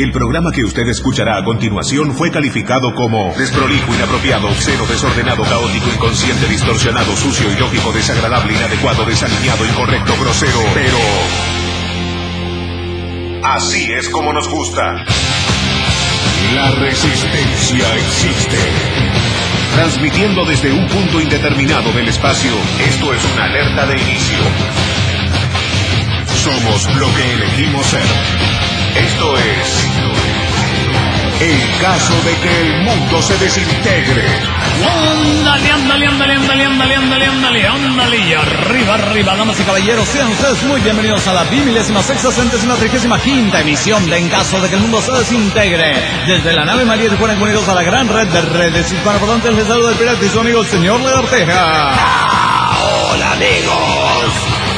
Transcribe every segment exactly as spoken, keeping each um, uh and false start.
El programa que usted escuchará a continuación fue calificado como desprolijo, inapropiado, obsceno, desordenado, caótico, inconsciente, distorsionado, sucio, ilógico, desagradable, inadecuado, desalineado, incorrecto, grosero, pero... así es como nos gusta. La resistencia existe. Transmitiendo desde un punto indeterminado del espacio, esto es una alerta de inicio. Somos lo que elegimos ser. Esto es... el caso de que el mundo se desintegre. Ándale, ándale, ándale, ándale, ándale, ándale, ándale, ándale, y arriba, arriba, damas y caballeros, sean ustedes muy bienvenidos a la bimilésima sexta centésima trigésima quinta emisión de En Caso de que el mundo se desintegre. Desde la nave María de Tijuana, unidos a la gran red de redes hispanoparlantes, les saluda el pirata y su amigo el señor Lagarteja. Ah, hola, amigos.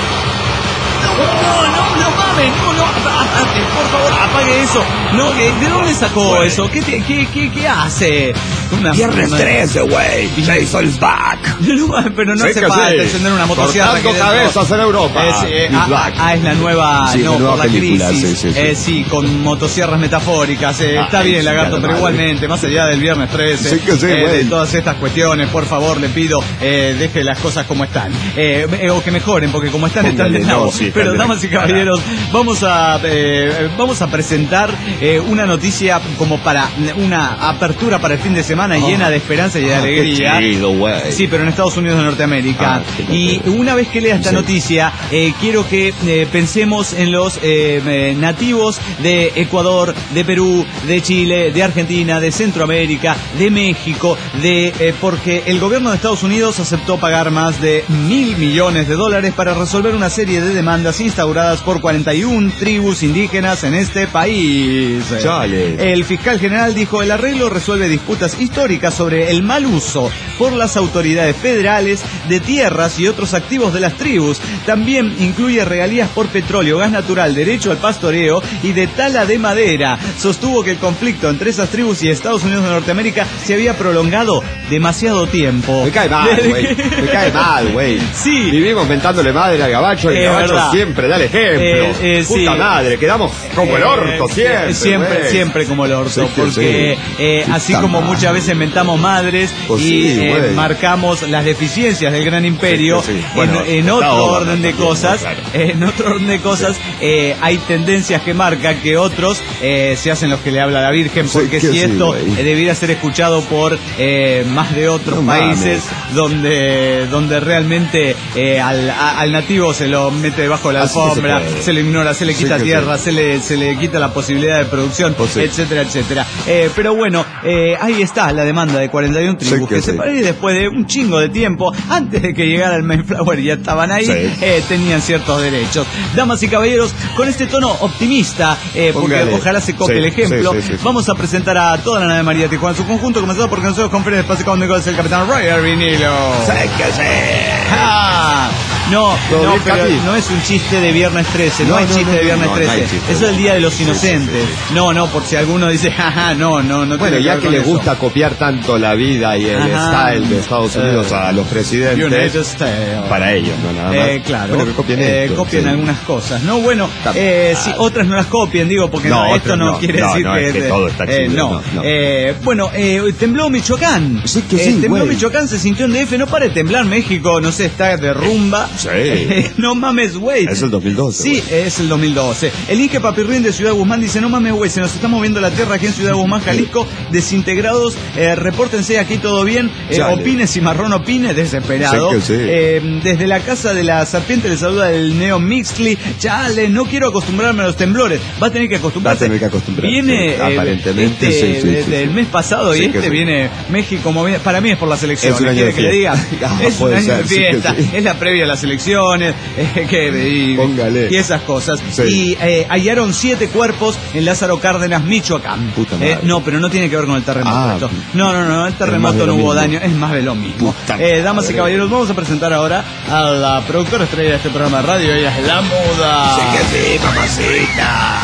No, no, no mames, no, no, aparte, por favor, apague eso. No, ¿de dónde sacó Wey. eso? ¿Qué, te, qué, qué, qué hace? Una, Viernes una- trece, güey. Jason's back. No, pero no Sí hace que falta sí. encender una motosierra. Cortando que dentro- cabezas en Europa. Es, eh, He's ah, black. ah, es la nueva, Sí, no, la nueva por la película, crisis. sí, sí, sí. Eh, sí, con motosierras metafóricas. eh, Ah, está bien, ay, Lagarto, chingada pero madre. igualmente, más allá del viernes trece, Sí que sí, eh, güey. de todas estas cuestiones, por favor, le pido, eh, deje las cosas como están. Eh, eh, o que mejoren, porque como están, Póngale, están de nabo. no, sí, están Pero, de damas y cara. caballeros, vamos a, eh, vamos a presentar eh, una noticia como para una apertura para el fin de semana Oh. llena de esperanza y de Ah, alegría. qué chido, güey. Sí, pero en Estados Unidos de Norteamérica. Ah, qué y contento. una vez que lea esta Sí. noticia, eh, quiero que eh, pensemos en los eh, eh, nativos de Ecuador, de Perú, de Chile, de Argentina, de Centroamérica, de México, de eh, porque el gobierno de Estados Unidos aceptó pagar más de mil millones de dólares para resolver una serie de demandas instauradas por cuarenta y una tribus indígenas en este país. Chale. El fiscal general dijo: el arreglo resuelve disputas históricas sobre el mal uso por las autoridades federales de tierras y otros activos de las tribus. También incluye regalías por petróleo, gas natural, derecho al pastoreo y de tala de madera. Sostuvo que el conflicto entre esas tribus y Estados Unidos de Norteamérica se había prolongado demasiado tiempo. Me cae mal, Desde güey. que- Me cae mal, güey. Sí. Vivimos mentándole madre al gabacho y el Es gabacho verdad. siempre da el ejemplo. Eh, eh, Puta sí. madre, quedamos como el orto Eh, siempre. Siempre, güey. siempre como el orto. Sí que porque sí. eh, Puta así como madre. muchas veces mentamos madres Pues y sí, eh, güey. marcamos las deficiencias del gran imperio, Sí que sí. Bueno, en, en está otro obra orden de también, cosas, claro. en otro orden de cosas, eh, hay tendencias que marcan que otros eh, se hacen los que le habla la Virgen, Sí porque que si sí, esto güey. eh, debiera ser escuchado por eh, más de otros No países mames. donde donde realmente eh, al, a- al nativo se lo mete debajo de la Así que se alfombra, puede. se, lo ignora, se le Sí quita que tierra, sí. se le se le quita la posibilidad de producción, Pues sí. etcétera, etcétera. Eh, pero bueno, eh, ahí está la demanda de cuarenta y una tribus Sí que que se sí. parece después de un chingo de tiempo, antes de que llegara el Mayflower ya estaban ahí, Sí. eh, tenían ciertos derechos. Damas y caballeros, con este tono optimista, eh, porque Póngale. ojalá se copie Sí, el ejemplo, sí, sí, sí, sí. vamos a presentar a toda la nave María Tijuana en su conjunto, comenzando por nosotros con Fred Espacio Cómico, es el Capitán Roger Vinilo. Sí que sí. ¡Ah! No, ¿Todo no, bien, pero Capi? no es un chiste de Viernes trece, no, No, hay no, chiste no, de Viernes no, no trece. hay chiste. Eso es el Día de los Sí, sí, Inocentes. sí, No, no, por si alguno dice, jaja, no, no, no Bueno, tiene ya ver que con le eso. gusta copiar tanto la vida y el Ajá. style de Estados Unidos Eh, a los presidentes, United States. para ellos, no nada más. Eh, claro, Bueno, que copien eh, esto, copien sí. algunas cosas, ¿no? Bueno, También. eh, si otras no las copien, digo, porque No, no, esto otras no, no. quiere No, decir no, que... es que de- todo está eh, chido, no, no, no. Eh, bueno, eh, tembló Michoacán. Sí que Eh, sí, tembló güey. Michoacán, se sintió en D F, no para de temblar México, no sé, está de rumba. Sí. No mames, güey. Es el dos mil doce, Sí, es el dos mil doce. El Inge Papirrín de Ciudad Guzmán dice, no mames, güey, se nos está moviendo la tierra aquí en Ciudad Guzmán, Jalisco, desintegrados, eh, repórtense aquí todo bien, eh, Chale. opine, Cimarrón opine, desesperado. Sí que sí. Eh, desde la casa de la serpiente le saluda el Neo Mixly, chale, no quiero acostumbrarme a los temblores, va a tener que acostumbrarse. Va a tener que acostumbrarse, Viene, eh, aparentemente, este, sí, sí, desde sí, el sí. mes pasado y Sí que este sí. viene México, movi- para mí es por las elecciones, Es un año ¿quiere de que le diga? fiesta. Ah, Es un puede año ser, de sí que fiesta, sí. es la previa a las elecciones, eh, que, y, Póngale. y esas cosas. Sí. Y eh, hallaron siete cuerpos en Lázaro Cárdenas, Michoacán. Puta madre. Eh, no, pero no tiene que ver con el terremoto. Ah, esto. No, no, no, el más terremoto de no lo hubo mismo. daño, es más de lo mismo. Puta Eh, damas y madre. caballeros, vamos a presentar ahora a la productora estrella de este programa de radio, ella es La Muda. Sí que sí, mamacita. Biólogo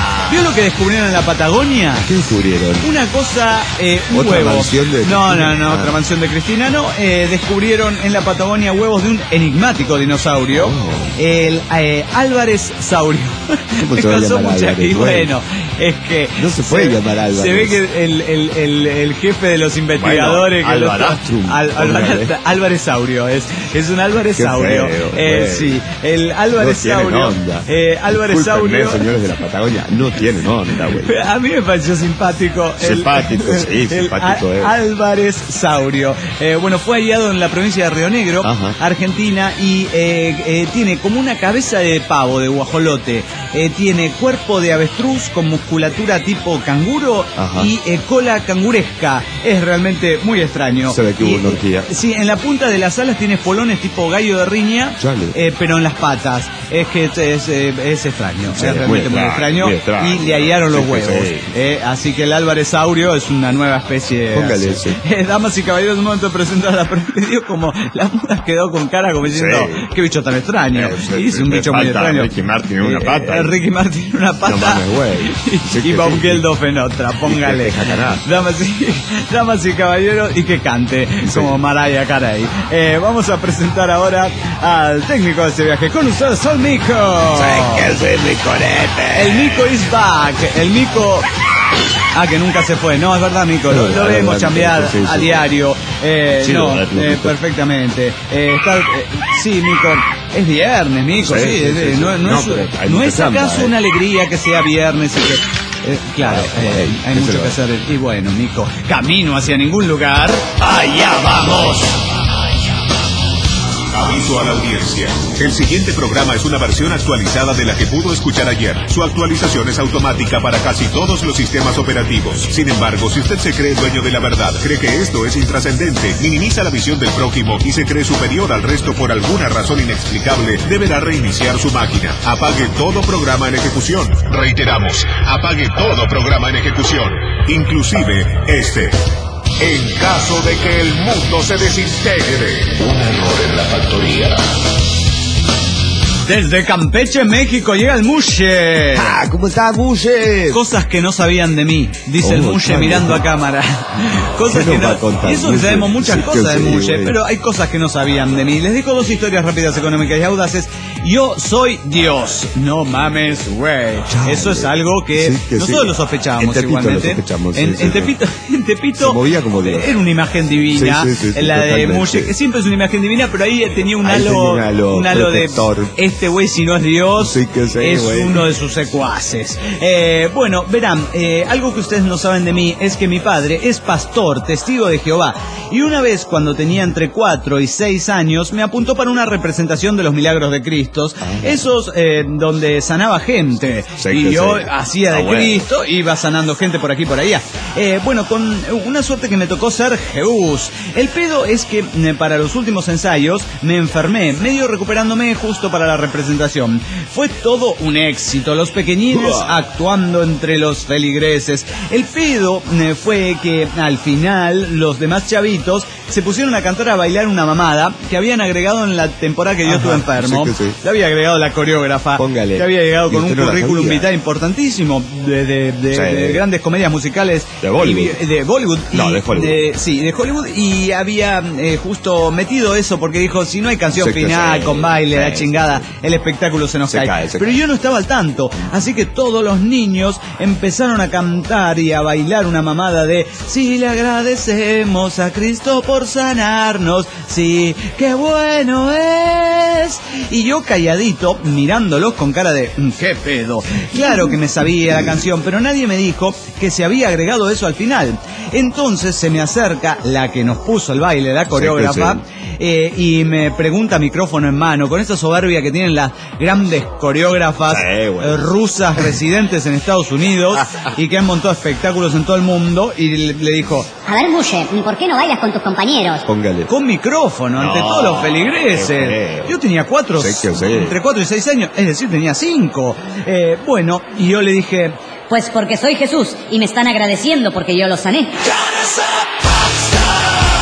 lo que descubrieron en la Patagonia? ¿Qué descubrieron? Una cosa, eh, un ¿Otra huevo. mansión de no, Cristina? no, no, Ah. otra mansión de Cristina, no. Eh, descubrieron en la Patagonia huevos de un enigmático dinosaurio, Oh. el eh, Álvarez Saurio. ¿Cómo Me se va a causó llamar mucha- Álvarez? Y bueno, es que... No se puede llamar Álvarez. Se ve que el, el, el, el jefe de los investigadores... Bueno, que lo- Alvarastrum, Al- póngale. Alvarez- Álvarez Saurio, es, es un Álvarez Qué Saurio. feo, eh, güey. sí, el Álvarez No tienen Saurio. onda. Eh, Álvarez Discúlpenme, Saurio... señores de la Patagonia, no tienen onda, güey. A mí me pareció simpático. el- Simpático, sí, el simpático A- es. Álvarez Saurio. Eh, bueno, fue hallado en la provincia de Río Negro, Ajá. Argentina, y eh, eh, tiene como una cabeza de pavo, de guajolote. Eh, tiene cuerpo de avestruz con musculatura tipo canguro Ajá. y eh, cola canguresca. Es realmente muy extraño. Se ve que hubo Y, una orgía. Sí, en la punta de las alas tiene espolones tipo gallo de riña, Chale. eh, pero en las patas. Es que es, es, eh, es extraño. Sí, es realmente muy muy extraño. extraño, muy extraño. Y le hallaron los Sí, sí, huevos. sí. Eh, así que el Álvarez Saurio es una nueva especie. Póngale así. ese. Eh, damas y caballeros, un momento de presentar a la dio como la muda quedó con cara como diciendo, Sí. qué bicho tan extraño. Eh, sí, y es sí, un le bicho muy falta extraño. Ricky Martin en una Eh, pata. eh, Ricky Martin en una pata. No mames, güey. Sí y que Bob sí. Geldof en otra, póngale. Y que deja ganar. Damas y, damas y caballeros, y que cante como Mariah Carey. Eh, vamos a presentar ahora al técnico de este viaje. Con ustedes, el Mico. El Mico is back. El Mico... Ah, que nunca se fue. No, es verdad, Mico. Lo, lo vemos chambear Sí, sí. a diario. Eh, Sí, no, lo- lo- eh, lo- perfectamente. Eh, está, eh, sí, Mico. Es viernes, Mico. Sí, Sí, sí, es- sí, sí. no, no No, es, pero hay no mucha es chamba, acaso eh. una alegría que sea viernes y que... eh, claro, Ah, eh, bueno, hay eso mucho lo- que hacer. Y bueno, Mico, camino hacia ningún lugar. ¡Allá vamos! Aviso a la audiencia. El siguiente programa es una versión actualizada de la que pudo escuchar ayer. Su actualización es automática para casi todos los sistemas operativos. Sin embargo, si usted se cree dueño de la verdad, cree que esto es intrascendente, minimiza la visión del prójimo y se cree superior al resto por alguna razón inexplicable, deberá reiniciar su máquina. Apague todo programa en ejecución. Reiteramos, apague todo programa en ejecución, inclusive este. En caso de que el mundo se desintegre. Un error en la factoría. Desde Campeche, México, llega el Mushe. Ah, ¿cómo está, Mushe? Cosas que no sabían de mí, dice el Oh, Mushe claro. mirando a cámara. Cosas ¿Qué que nos va no... a contar, Y eso que Mushe? sabemos muchas Sí, cosas que de sí, Mushe, güey. pero hay cosas que no sabían de mí. Les dejo dos historias rápidas, económicas y audaces. Yo soy Dios. No mames, güey. Chale. Eso es algo que, Sí, que nosotros sí. lo sospechábamos En Tepito igualmente. lo sospechamos, sí, en, sí, en sí. Tepito, en Tepito Se movía como Dios. era una imagen divina. Sí, sí, sí, sí, la de totalmente. Mushe, que siempre es una imagen divina, pero ahí tenía un Ahí halo, tenía un halo un halo de protector. este güey si no es Dios. Sí que sí, es güey. uno de sus secuaces. Eh, bueno, verán, eh, algo que ustedes no saben de mí es que mi padre es pastor, testigo de Jehová. Y una vez, cuando tenía entre cuatro y seis años, me apuntó para una representación de los milagros de Cristo. Esos eh, donde sanaba gente. Sí y que yo sí. hacía de Ah, bueno. Cristo, iba sanando gente por aquí por allá. Eh, bueno, con una suerte que me tocó ser Jesús. El pedo es que eh, para los últimos ensayos me enfermé, medio recuperándome justo para la representación. Fue todo un éxito, los pequeñines Uah. actuando entre los feligreses. El pedo eh, fue que al final los demás chavitos se pusieron a cantar, a bailar una mamada que habían agregado en la temporada que yo Ajá, estuve enfermo. sí que sí. Le había agregado la coreógrafa, Póngale. que había llegado Y con un usted no la currículum sabía. vitae importantísimo de, de- de- Sí. de grandes comedias musicales De Bollywood. y- de Bollywood y No, de Hollywood. de- sí, de Hollywood, y había eh, justo metido eso porque dijo, si no hay canción Sí que final sí. con baile, Sí, la chingada, sí, el espectáculo se nos Se cae. cae, se Pero cae. yo no estaba al tanto, así que todos los niños empezaron a cantar y a bailar una mamada de si le agradecemos a Cristo por sanarnos, sí, qué bueno es. Y yo calladito, mirándolos con cara de "Mm, ¿qué pedo?". Claro que me sabía la canción, pero nadie me dijo que se había agregado eso al final. Entonces se me acerca la que nos puso el baile, la coreógrafa, Sí, eh, y me pregunta, micrófono en mano, con esa soberbia que tienen las grandes coreógrafas Sí, bueno. eh, rusas residentes en Estados Unidos y que han montado espectáculos en todo el mundo, y le, le dijo, A ver, Mushe, ¿por qué no bailas con tus compañeros? Póngale. con micrófono, ante No, todos los qué feligreses. feo. Yo tenía cuatro, Sí que sí. entre cuatro y seis años, es decir, tenía cinco. Eh, bueno, y yo le dije, Pues porque soy Jesús y me están agradeciendo porque yo los sané.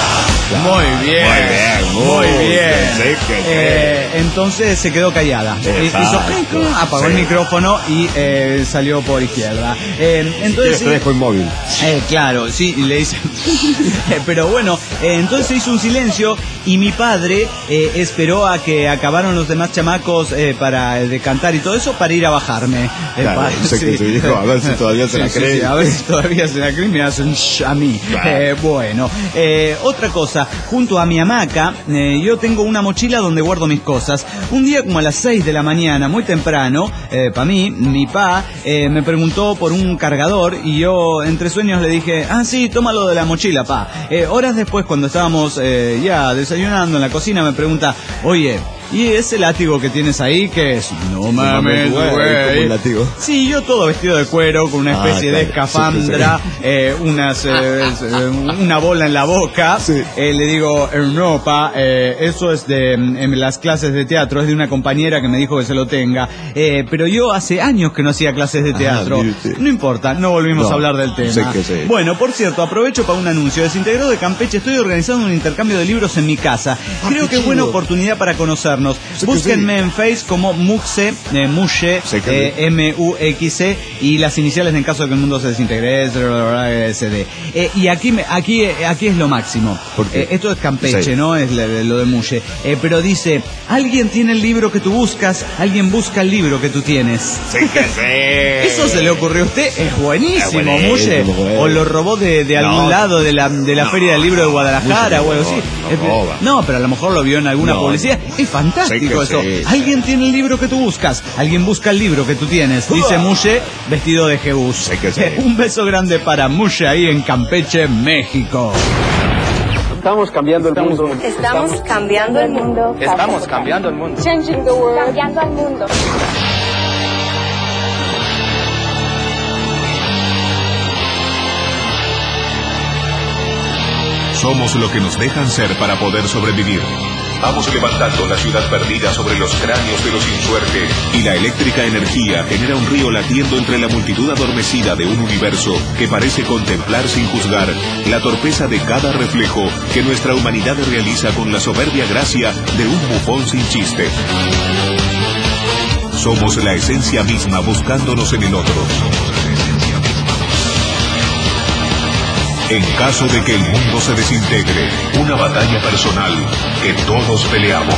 Muy bien, Muy bien, muy muy bien. bien, sí que sí. Eh, entonces se quedó callada. Exacto. Hizo clic, clic, apagó Sí. el micrófono y eh, salió por izquierda. Eh, entonces Te dejo inmóvil. Eh, claro, sí, y le dice. Eh, Pero bueno, eh, entonces se hizo un silencio y mi padre eh, esperó a que acabaron los demás chamacos eh, para eh, de cantar y todo eso para ir a bajarme. Eh, Claro, pa- sé que te dijo, a ver si todavía se Sí, la sí, cree. sí, a ver si todavía se la cree y me hace un shh a mí. Claro. Eh, bueno, eh, otra cosa, junto a mi hamaca, eh, yo tengo una mochila donde guardo mis cosas. Un día como a las seis de la mañana, muy temprano, eh, para mí, mi pa eh, me preguntó por un cargador y yo entre sueños le dije, ah sí, tómalo de la mochila, pa. Eh, horas después, cuando estábamos eh, ya desayunando en la cocina, me pregunta, oye, ¿y ese látigo que tienes ahí qué es? No mames, güey, güey. como un látigo. Sí, yo todo vestido de cuero, con una Ah, especie de claro, escafandra, sí, sí, eh, unas, eh, eh, una bola en la boca. Sí. Eh, le digo, eh, no, pa, eh, eso es de mm, en las clases de teatro, es de una compañera que me dijo que se lo tenga. Eh, pero yo hace años que no hacía clases de teatro. mire usted. No importa, no volvimos No, a hablar del tema. sé que sí. Bueno, por cierto, aprovecho para un anuncio. Desintegrado de Campeche, estoy organizando un intercambio de libros en mi casa. Creo qué que es buena chido. oportunidad para conocernos. Sé que Búsquenme sí. en Face como Muxe, eh, Mushe, Sé que eh, M U X E, y las iniciales en caso de que el mundo se desintegre, S D. Eh, y aquí, me- aquí, eh, aquí es lo máximo. ¿Por qué? Eh, esto es Campeche, Sí. ¿no? Es lo, lo de Mushe. Eh, pero dice, alguien tiene el libro que tú buscas, alguien busca el libro que tú tienes. Sí que sí. ¿Eso se le ocurrió a usted? Es buenísimo, Es buenísimo, Mushe. güey. O lo robó de, de algún No. lado de la, de la No. Feria del Libro de Guadalajara Mushe o algo así. no, no Eh, roba. No, pero a lo mejor lo vio en alguna No. publicidad. Es fantástico Sí que eso. sí. Alguien tiene el libro que tú buscas, alguien busca el libro que tú tienes. Dice Mushe vestido de Jebus. Sí que sí. Un beso grande para Mushe ahí en Campeche, México. Estamos cambiando el mundo. Estamos cambiando el mundo. Estamos cambiando el mundo. Changing the world. Cambiando al mundo. Somos lo que nos dejan ser para poder sobrevivir. Vamos levantando la ciudad perdida sobre los cráneos de los sin suerte. Y la eléctrica energía genera un río latiendo entre la multitud adormecida de un universo que parece contemplar sin juzgar la torpeza de cada reflejo que nuestra humanidad realiza con la soberbia gracia de un bufón sin chiste. Somos la esencia misma buscándonos en el otro. En caso de que el mundo se desintegre, una batalla personal que todos peleamos.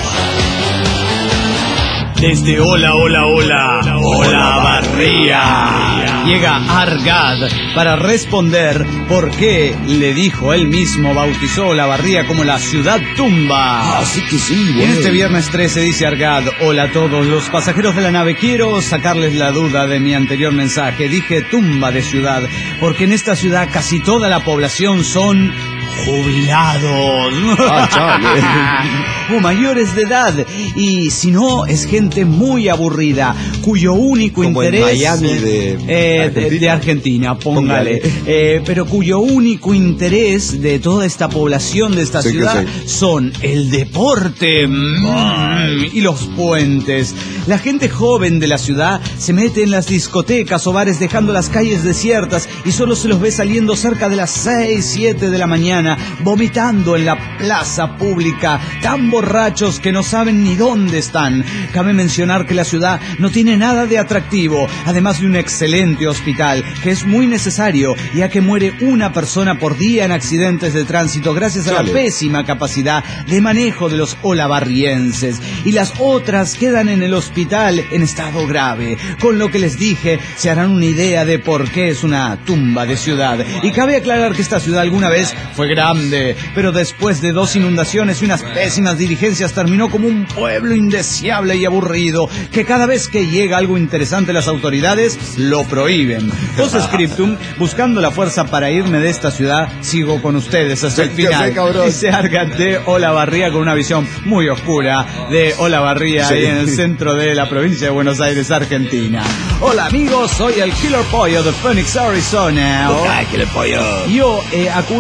Desde Hola, Hola, Hola, Hola Barría. Llega Argad para responder por qué le dijo él mismo, bautizó La Barría como la ciudad tumba. Así que sí, En güey. este viernes trece dice Argad, hola a todos los pasajeros de la nave, quiero sacarles la duda de mi anterior mensaje. Dije tumba de ciudad, porque en esta ciudad casi toda la población son jubilados. Ah, chale. O mayores de edad. Y si no, es gente muy aburrida, cuyo único Como en interés... Miami de eh, de, Argentina. de Argentina, póngale. Póngale. Eh, pero cuyo único interés de toda esta población de esta Sí que ciudad sí. son el deporte mm, y los puentes. La gente joven de la ciudad se mete en las discotecas o bares dejando las calles desiertas y solo se los ve saliendo cerca de las seis, siete de la mañana, vomitando en la plaza pública, tan borrachos que no saben ni dónde están. Cabe mencionar que la ciudad no tiene nada de atractivo, además de un excelente hospital, que es muy necesario, ya que muere una persona por día en accidentes de tránsito gracias a la Chale. pésima capacidad de manejo de los olavarrienses. Y las otras quedan en el hospital en estado grave. Con lo que les dije, se harán una idea de por qué es una tumba de ciudad. Y cabe aclarar que esta ciudad alguna vez fue grande, pero después de dos inundaciones y unas pésimas dirigencias terminó como un pueblo indeseable y aburrido, que cada vez que llega algo interesante las autoridades lo prohíben. Post-scriptum, buscando la fuerza para irme de esta ciudad, sigo con ustedes hasta el Sí, ya sé, final. cabrón. Y se argan de Olavarría con una visión muy oscura de Olavarría, Sí. ahí en el centro de la provincia de Buenos Aires, Argentina. Hola amigos, soy el Killer Pollo de Phoenix, Arizona. Ay, que le pollo. Yo eh, acudo a diario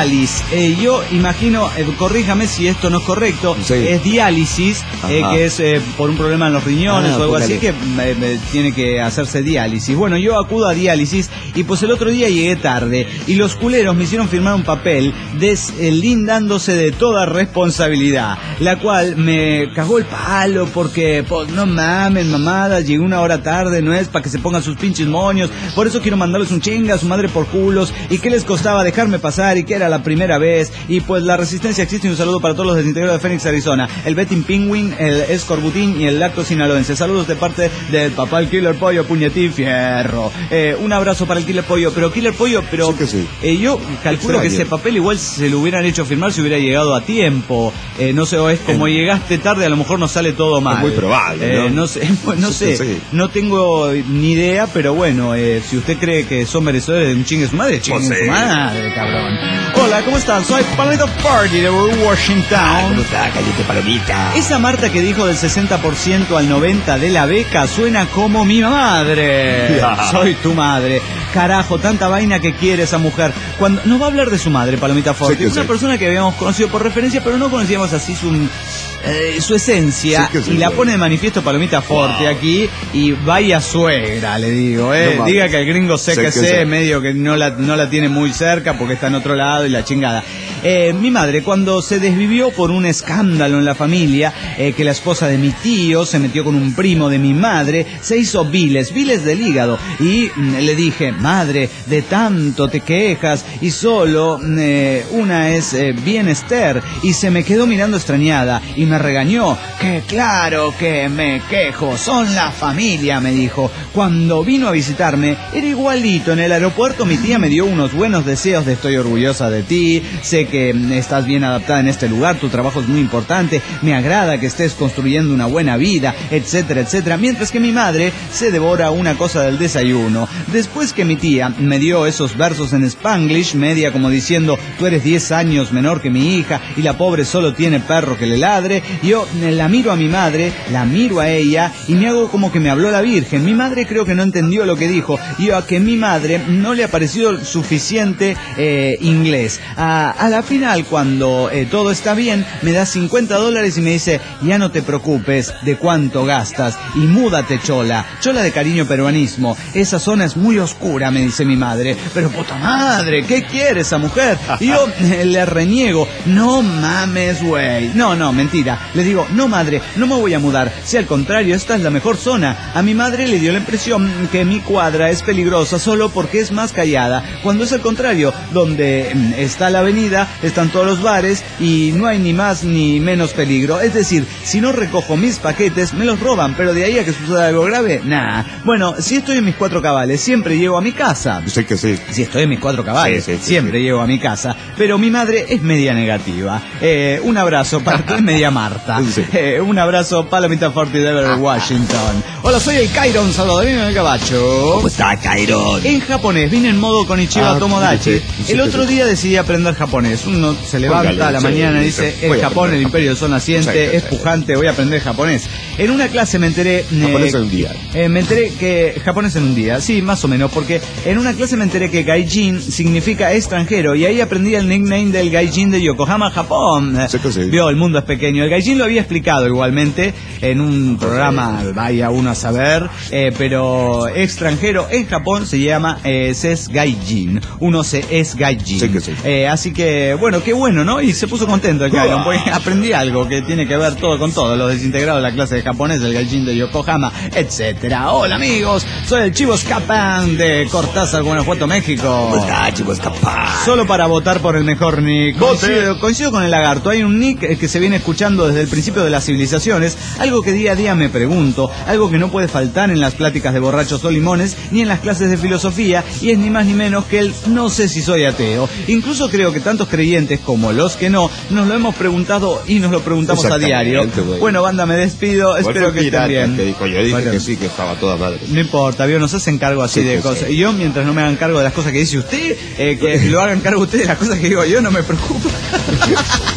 diálisis. Eh, yo imagino, eh, corríjame si esto no es correcto, Sí. es diálisis, eh, Ajá. que es eh, por un problema en los riñones Ah, o algo póngale. así, que eh, eh, tiene que hacerse diálisis. Bueno, yo acudo a diálisis y pues el otro día llegué tarde y los culeros me hicieron firmar un papel deslindándose de toda responsabilidad, la cual me cagó el palo porque, pues, no mames, mamada, llegué una hora tarde, no es para que se pongan sus pinches moños, por eso quiero mandarles un chinga a su madre por culos, y qué les costaba dejarme pasar y que era la primera vez, y pues la resistencia existe. Y un saludo para todos los desintegrados de Phoenix, Arizona, el Betting Penguin, el Escorbutín y el Lacto Sinaloense. Saludos de parte del papá el Killer Pollo, puñetín fierro. Eh, un abrazo para el Killer Pollo, pero Killer Pollo, pero Sí que sí. eh, yo calculo Extraño. que ese papel igual se lo hubieran hecho firmar si hubiera llegado a tiempo. Eh, no sé, o es como llegaste tarde, a lo mejor nos sale todo mal. muy probable, ¿no? Eh, no sé, pues, no Sí, sé, sí. no tengo ni idea, pero bueno, eh, si usted cree que son merecedores de un chingue su madre, chingue Pues sí. su madre, cabrón. Hola, ¿cómo están? Soy Palomita Party de Washington. ¿Cómo está? Cállate, palomita. Esa Marta que dijo del sesenta por ciento al noventa por ciento de la beca suena como mi madre. Ya. Soy tu madre. Carajo, tanta vaina que quiere esa mujer. Cuando no va a hablar de su madre, Palomita Forti, Sí que es una sí. persona que habíamos conocido por referencia, pero no conocíamos así su eh, su esencia, Sí que sí, y la güey. pone de manifiesto Palomita Forti Wow. aquí, y vaya suegra, le digo, eh. No mames. Diga que el gringo sé Sé que que sé, sé. medio que no la, no la tiene muy cerca porque está en otro lado y la chingada. Eh, mi madre, cuando se desvivió por un escándalo en la familia, eh, que la esposa de mi tío se metió con un primo de mi madre, se hizo viles, viles del hígado, y mm, le dije, madre, de tanto te quejas, y solo mm, eh, una es eh, bien Esther, y se me quedó mirando extrañada, y me regañó, que claro que me quejo, son la familia, me dijo. Cuando vino a visitarme, era igualito. En el aeropuerto mi tía me dio unos buenos deseos de estoy orgullosa de ti, sé que mm, estás bien adaptada en este lugar, tu trabajo es muy importante, me agrada que estés construyendo una buena vida, etcétera, etcétera. Mientras que mi madre se devora una cosa del desayuno. Después que mi tía me dio esos versos en Spanglish, media como diciendo, tú eres diez años menor que mi hija y la pobre solo tiene perro que le ladre, yo eh, la miro a mi madre, la miro a ella y me hago como que me habló la Virgen. Mi madre creo que no entendió lo que dijo, y a que mi madre no le ha parecido suficiente eh, inglés. A, a la final, cuando eh, todo está bien, me da cincuenta dólares y me dice, ya no te preocupes de cuánto gastas y múdate, chola. Chola de cariño peruanismo. Esa zona es muy oscura, me dice mi madre. Pero puta madre, ¿qué quiere esa mujer? Y yo eh, le reniego, no mames, güey. No, no, mentira. Le digo, no madre, no me voy a mudar. Si al contrario, esta es la mejor zona. A mi madre le dio la impresión que mi cuadra es peligrosa solo porque es más callada, cuando es al contrario, donde mm, está la avenida, están todos los bares y no hay ni más ni menos peligro. Es decir, si no recojo mis paquetes, me los roban, pero de ahí a que suceda algo grave, nah. Bueno, si estoy en mis cuatro cabales, siempre llego a mi casa. Sé que sí. Si estoy en mis cuatro cabales, Sí, sí, sí, siempre sí. llego a mi casa. Pero mi madre es media negativa. Eh, un abrazo para ti, media Marta. Sí. Eh, un abrazo, Palomita Forti de Washington. Hola, soy el Kairon Salvadorino del Gabacho. ¿Cómo está, Kairon? En japonés, vine en modo Konichiwa Ah, Tomodachi. sí, sí, El sí, otro sí. día decidí aprender japonés. Uno se levanta Póngale, a la sí, mañana y sí, dice, voy el a Japón, aprender. el imperio del sol naciente, Sí, es sí, sí. pujante, voy a aprender japonés. En una clase me enteré... eh, Japonés en un día. eh, me enteré que japonés en un día, sí, más o menos, porque en una clase me enteré que gaijin significa extranjero, y ahí aprendí el nickname del gaijin de Yokohama, Japón. Sí que sí. Vio, el mundo es pequeño. El gaijin lo había explicado igualmente en un programa, vaya uno a saber, eh, pero extranjero en Japón se llama eh, se es gaijin. Uno se es gaijin. Sí que sí. Eh, así que, bueno, qué bueno, ¿no? Y se puso contento el Kairon, porque aprendí algo que tiene que ver todo con todo, los desintegrados de la clase de japonés, el gaijin de Yokohama, etcétera. Hola amigos, soy el Chivo Escapan de Cortázar, Guanajuato, México. ¿Cómo está, chicos? Capaz. Solo para votar por el mejor nick. Coincido, coincido con el lagarto. Hay un nick eh, que se viene escuchando desde el principio de las civilizaciones, algo que día a día me pregunto, algo que no puede faltar en las pláticas de borrachos o limones, ni en las clases de filosofía, y es ni más ni menos que el no sé si soy ateo. Incluso creo que tantos creyentes como los que no, nos lo hemos preguntado y nos lo preguntamos a diario. Exactamente, güey. Bueno, banda, me despido, Igual espero fue que estén pirata bien. que dijo, yo dije Bueno, que sí, que estaba toda madre. no importa, vio, nos hacen cargo así Sí, de sí, cosas. sí. Y yo, mientras no me hagan cargo de las cosas que dice usted, eh, que lo hagan cargo ustedes de las cosas que digo yo, no me preocupa.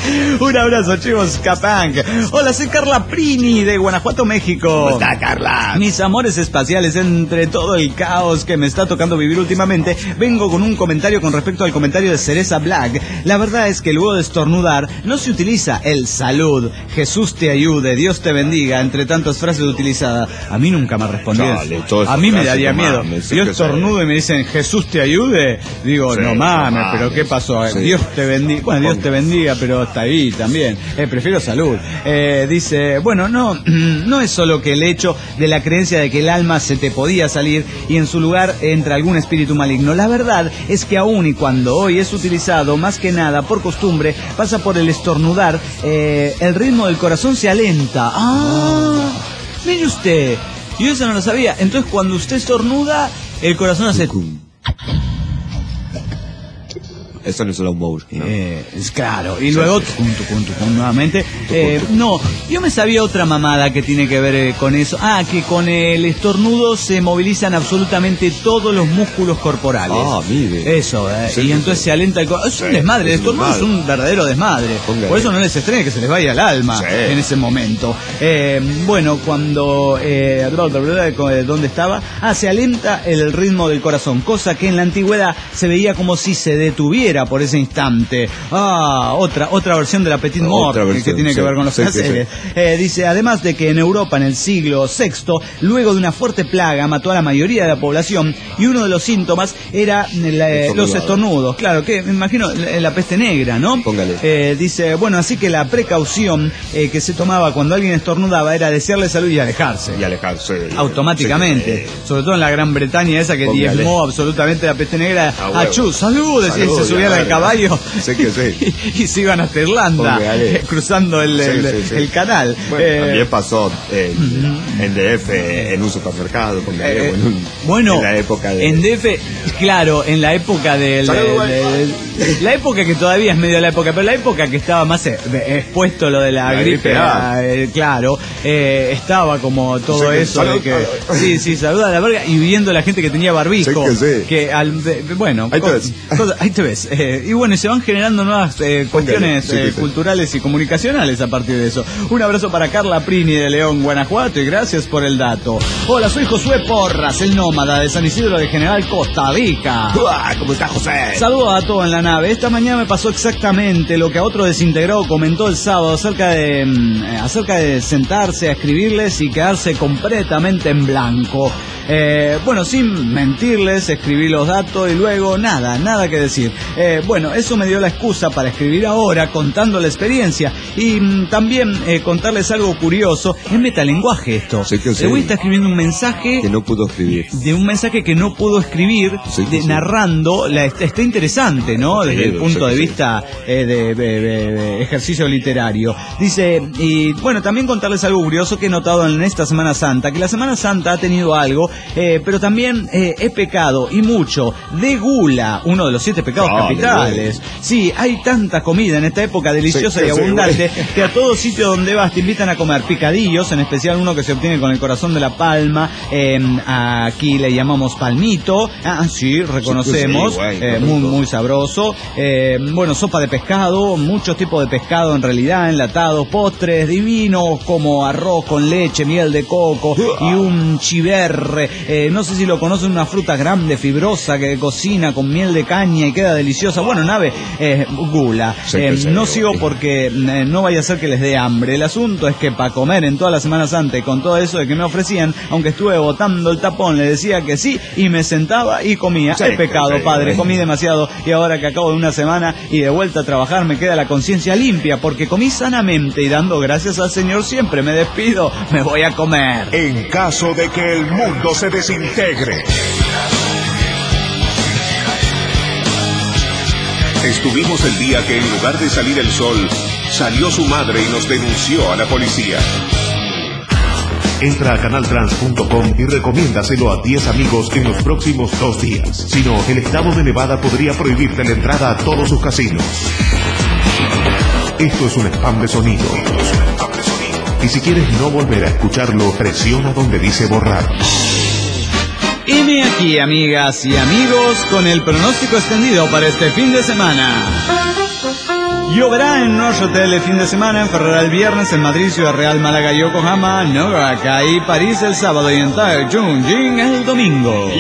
Un abrazo, chicos, Capang. Hola, soy Carla Prini de Guanajuato, México. ¿Cómo está, Carla? Mis amores espaciales, entre todo el caos que me está tocando vivir últimamente, vengo con un comentario con respecto al comentario de Cereza Black. La verdad es que luego de estornudar no se utiliza el salud, Jesús te ayude, Dios te bendiga, entre tantas frases utilizadas. A mí nunca me respondieron. Chale, todas a esas mí me frases, daría no miedo. mames, sí Yo que estornudo sé. y me dicen Jesús te ayude. Digo, Sí, no no mames, mames. pero ¿qué pasó? Sí. Dios te bendiga. Bueno, Dios Con- te bendiga, pero hasta ahí también. Eh, prefiero salud. Eh, dice, bueno, no, no es solo que el hecho de la creencia de que el alma se te podía salir y en su lugar entra algún espíritu maligno. La verdad es que aún y cuando hoy es utilizado más que nada por costumbre, pasa por el estornudar, eh, el ritmo del corazón se alenta. Ah, mire usted, yo eso no lo sabía. Entonces cuando usted estornuda, el corazón hace... Eso no es slow motion, ¿no? Eh, es claro, y luego tucum, tucum, tucum, nuevamente. Eh, no, yo me sabía otra mamada que tiene que ver eh, con eso. Ah, que con el estornudo se movilizan absolutamente todos los músculos corporales. Ah, mire. Eso, eh, Sí, y sí, entonces sí. se alenta el corazón. Es un Sí, desmadre, el es un estornudo es desmadre. un verdadero desmadre. Póngale. Por eso no les extraña que se les vaya el alma Sí. en ese momento. Eh, bueno, cuando... Eh, ¿Dónde estaba? Ah, se alenta el ritmo del corazón, cosa que en la antigüedad se veía como si se detuviera por ese instante. Ah, otra otra versión de la Petit Mort, Otra que- que versión, tiene que sí, ver con los sí, sí, placeres. Eh, dice, además de que en Europa en el siglo sexto, luego de una fuerte plaga, mató a la mayoría de la población y uno de los síntomas era la- eh, los estornudos. Claro, que me imagino la, la peste negra, ¿no? Póngale. Eh, dice, bueno, así que la precaución eh, que se tomaba cuando alguien estornudaba era desearle salud y alejarse. Y alejarse. Automáticamente, Sí. sobre todo en la Gran Bretaña esa que Póngale. diezmó absolutamente la peste negra. Ah, huevo. Achú, salud, decía, Salud, se subían ya, al ya. caballo Sí que sí. y, y se iban hasta Irlanda, Póngale. eh, cruzando el, Sí, el, sí, sí. el canal. Bueno, Eh, también pasó en, en D F, en un supermercado, póngale, Eh, o en un- bueno, en la época de... en D F, claro, en la época del, Salud, güey. del- la época que todavía es medio la época, pero la época que estaba más eh, expuesto lo de la, La gripe, gripe A. eh, claro, eh, estaba como todo Sí, que eso de salud, que, salud. sí, sí, saluda a la verga y viendo la gente que tenía barbijo, Sí que sí. que al, de- bueno, Ahí te co- ves. cosas- ahí te ves, eh, y bueno, y se van generando nuevas eh, cuestiones sí que eh, sí. culturales y comunicacionales a partir de eso. Un abrazo para Carla Prini de León, Guanajuato, y gracias por el dato. Hola, soy Josué Porras, el nómada de San Isidro de General, Costa Rica. ¡Uah! ¿Cómo está, José? Saludos a todos en la nave. Esta mañana me pasó exactamente lo que a otro desintegrado comentó el sábado acerca de mm, eh, acerca de sentarse a escribirles y quedarse completamente en blanco. Eh, bueno, sin mentirles, escribí los datos y luego nada, nada que decir. Eh, bueno, eso me dio la excusa para escribir ahora contando la experiencia y mm, también eh, contarles algo curioso. Es metalenguaje esto. Sí que sí. El güey está escribiendo un mensaje Que no pudo escribir. de un mensaje que no pudo escribir, Sí, de- sí. narrando, la, está, está interesante, ¿no? Desde el Sí, punto sí, de sí. vista eh, de, de- de- de ejercicio literario. Dice, y bueno, también contarles algo curioso que he notado en esta Semana Santa, que la Semana Santa ha tenido algo, eh, pero también eh, he pecado, y mucho, de gula, uno de los siete pecados Ah, capitales. Sí, hay tanta comida en esta época deliciosa Sí, y sí, abundante, güey. que a todo sitio donde vas te invitan a comer picadillos, en especial uno que se obtiene con el corazón de la palma, eh, aquí le llamamos palmito, ah, sí, reconocemos, Sí, güey, eh, correcto. muy, muy sabroso, eh, bueno, sopa de pescado, muchos tipos de pescado en realidad, enlatados, postres divinos como arroz con leche, miel de coco y un chiverre, eh, no sé si lo conocen, una fruta grande, fibrosa, que cocina con miel de caña y queda deliciosa, bueno, nave, eh, gula, Sí, Eh, que sí, no güey. sigo porque eh, no vaya a ser que les dé hambre, el asunto es que para comer en toda la Semana Santa y con todo eso de que me ofrecían, aunque estuve botando el tapón, le decía que sí y me sentaba y comía. Sí, He pecado, sí, padre, sí. comí demasiado y ahora que acabo de una semana y de vuelta a trabajar me queda la conciencia limpia porque comí sanamente y dando gracias al Señor siempre me despido, me voy a comer. En caso de que el mundo se desintegre. Estuvimos el día que en lugar de salir el sol, salió su madre y nos denunció a la policía. Entra a canaltrans punto com y recomiéndaselo a diez amigos en los próximos dos días. Si no, el estado de Nevada podría prohibirte la entrada a todos sus casinos. Esto es un spam de sonido. Y si quieres no volver a escucharlo, presiona donde dice borrar. Heme aquí, amigas y amigos, con el pronóstico extendido para este fin de semana. Lloverá en Neuchâtel el fin de semana, en Ferrara el viernes, en Madrid, Ciudad Real, Málaga, Yokohama, Nagasaki y París el sábado y en Taichung el domingo.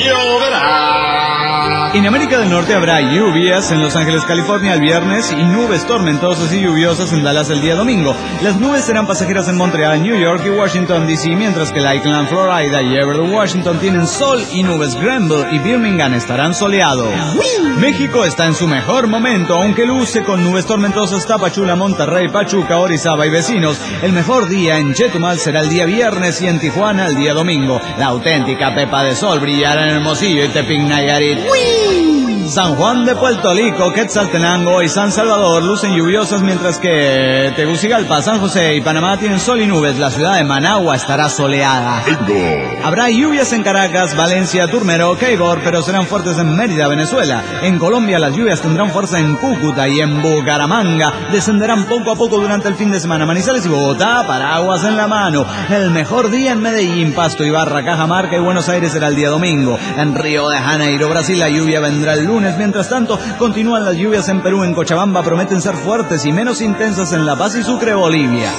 En América del Norte habrá lluvias en Los Ángeles, California el viernes y nubes tormentosas y lluviosas en Dallas el día domingo. Las nubes serán pasajeras en Montreal, New York y Washington D C, mientras que Lakeland, Florida y Everett, Washington tienen sol y nubes. Granville y Birmingham estarán soleados. México está en su mejor momento, aunque luce con nubes tormentosas Tapachula, Monterrey, Pachuca, Orizaba y vecinos. El mejor día en Chetumal será el día viernes y en Tijuana el día domingo. La auténtica pepa de sol brillará en Hermosillo y Tepic, Nayarit. San Juan de Puerto Rico, Quetzaltenango y San Salvador lucen lluviosas, mientras que Tegucigalpa, San José y Panamá tienen sol y nubes. La ciudad de Managua estará soleada. Habrá lluvias en Caracas, Valencia, Turmero, Caibor, pero serán fuertes en Mérida, Venezuela. En Colombia las lluvias tendrán fuerza en Cúcuta y en Bucaramanga. Descenderán poco a poco durante el fin de semana. Manizales y Bogotá, paraguas en la mano. El mejor día en Medellín, Pasto, Ibarra, Cajamarca y Buenos Aires será el día domingo. En Río de Janeiro, Brasil, la lluvia vendrá el lunes. Mientras tanto, continúan las lluvias en Perú. En Cochabamba prometen ser fuertes y menos intensas en La Paz y Sucre, Bolivia.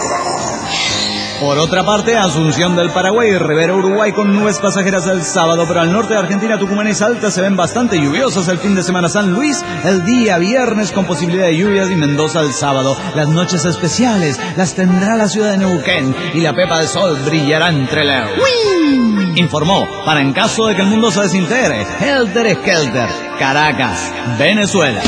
Por otra parte, Asunción del Paraguay y Rivera, Uruguay, con nubes pasajeras el sábado, pero al norte de Argentina, Tucumán y Salta se ven bastante lluviosas el fin de semana. San Luis el día viernes con posibilidad de lluvias y Mendoza el sábado. Las noches especiales las tendrá la ciudad de Neuquén y la pepa de sol brillará entre la... Informó, para en caso de que el mundo se desintegre, Helter Skelter, Caracas, Venezuela.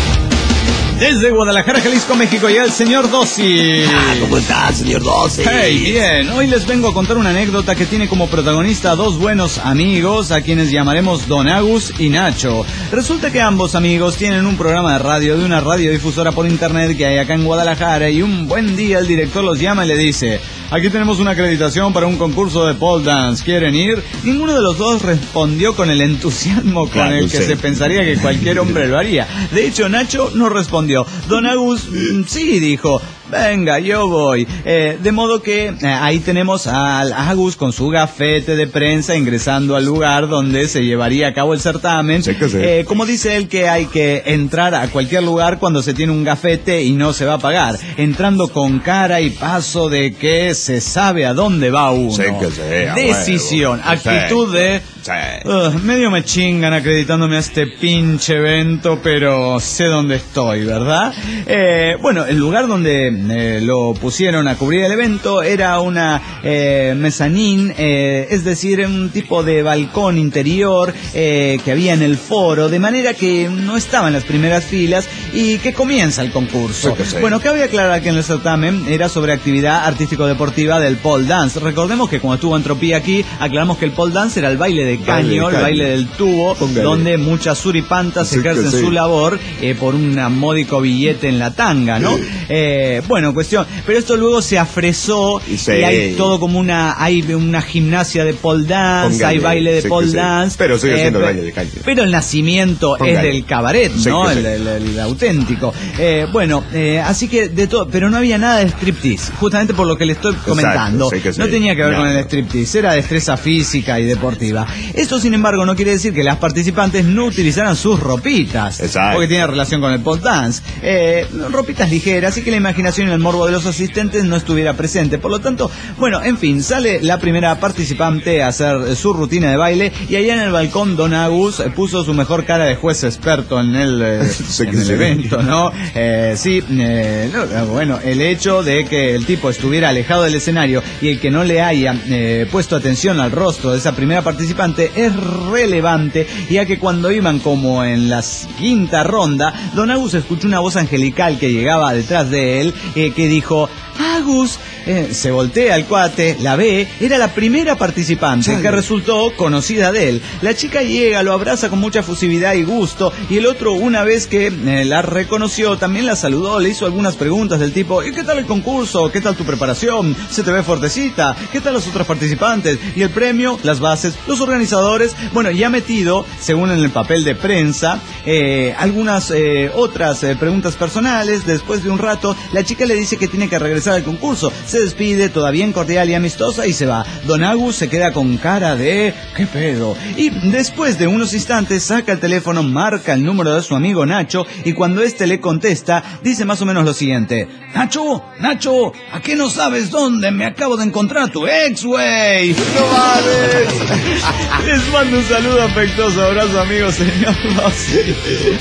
Desde Guadalajara, Jalisco, México, y el señor Dossi. Ah, ¿cómo estás, señor Dossi? Hey, bien. Hoy les vengo a contar una anécdota que tiene como protagonista a dos buenos amigos, a quienes llamaremos Don Agus y Nacho. Resulta que ambos amigos tienen un programa de radio de una radiodifusora por internet que hay acá en Guadalajara, y un buen día el director los llama y le dice: aquí tenemos una acreditación para un concurso de pole dance, ¿quieren ir? Ninguno de los dos respondió con el entusiasmo con claro, el que sí. se pensaría que cualquier hombre lo haría. De hecho, Nacho no respondió. Don Agus sí dijo: venga, yo voy. Eh, de modo que eh, ahí tenemos al Agus con su gafete de prensa ingresando al lugar donde se llevaría a cabo el certamen. Sí que sí. Eh, como dice él que hay que entrar a cualquier lugar cuando se tiene un gafete y no se va a pagar. Entrando con cara y paso de que se sabe a dónde va uno. Sí que sí, decisión, bueno. actitud sí. de... Sí. Uh, medio me chingan acreditándome a este pinche evento, pero sé dónde estoy, ¿verdad? Eh, bueno, el lugar donde eh, lo pusieron a cubrir el evento era una eh, mezanín, eh, es decir, un tipo de balcón interior eh, que había en el foro, de manera que no estaba en las primeras filas y que comienza el concurso. Sí que sí. Bueno, cabe aclarar que en el certamen era sobre actividad artístico-deportiva del pole dance. Recordemos que cuando estuvo Entropía aquí, aclaramos que el pole dance era el baile de caño, baile, el baile del tubo, Póngale. donde muchas suripantas sí ejercen sí. su labor eh, por un módico billete en la tanga, ¿no? Eh, bueno, cuestión, pero esto luego se afresó sí. y hay todo como una, hay una gimnasia de pole dance, Póngale. hay baile de sí pole dance. Sí. Pero sigue eh, siendo pero, el baile de caño. Pero el nacimiento Póngale. es del cabaret, ¿no? Sí el, el, el, el auténtico. Eh, bueno, eh, así que de todo, pero no había nada de striptease, justamente por lo que le estoy comentando. Exacto, sí no sí. tenía que ver no. con el striptease, era destreza física y deportiva. Esto, sin embargo, no quiere decir que las participantes no utilizaran sus ropitas, Exacto. porque tiene relación con el pole dance. Eh, ropitas ligeras, y que la imaginación y el morbo de los asistentes no estuviera presente. Por lo tanto, bueno, en fin, sale la primera participante a hacer su rutina de baile, y allá en el balcón Don Agus puso su mejor cara de juez experto en el, eh, en el evento, ¿no? Eh, sí, eh, no, bueno, el hecho de que el tipo estuviera alejado del escenario y el que no le haya eh, puesto atención al rostro de esa primera participante es relevante, ya que cuando iban como en la quinta ronda, Don Agus escuchó una voz angelical que llegaba detrás de él, eh, que dijo: Agus, eh, se voltea el cuate, la ve, era la primera participante Chale. que resultó conocida de él. La chica llega, lo abraza con mucha fusividad y gusto, y el otro, una vez que eh, la reconoció, también la saludó, le hizo algunas preguntas del tipo: ¿y qué tal el concurso? ¿Qué tal tu preparación? ¿Se te ve fuertecita? ¿Qué tal los otros participantes? ¿Y el premio? ¿Las bases? ¿Los organizadores? Bueno, ya metido, según en el papel de prensa, eh, algunas eh, otras eh, preguntas personales. Después de un rato, la chica le dice que tiene que regresar al concurso. Se despide, toda bien cordial y amistosa, y se va. Don Agus se queda con cara de ¿qué pedo? Y después de unos instantes saca el teléfono, marca el número de su amigo Nacho, y cuando este le contesta, dice más o menos lo siguiente: Nacho, Nacho, ¿a qué no sabes dónde me acabo de encontrar a tu ex, güey? ¡No mames! Les mando un saludo afectuoso, abrazo amigo, señor Rossi.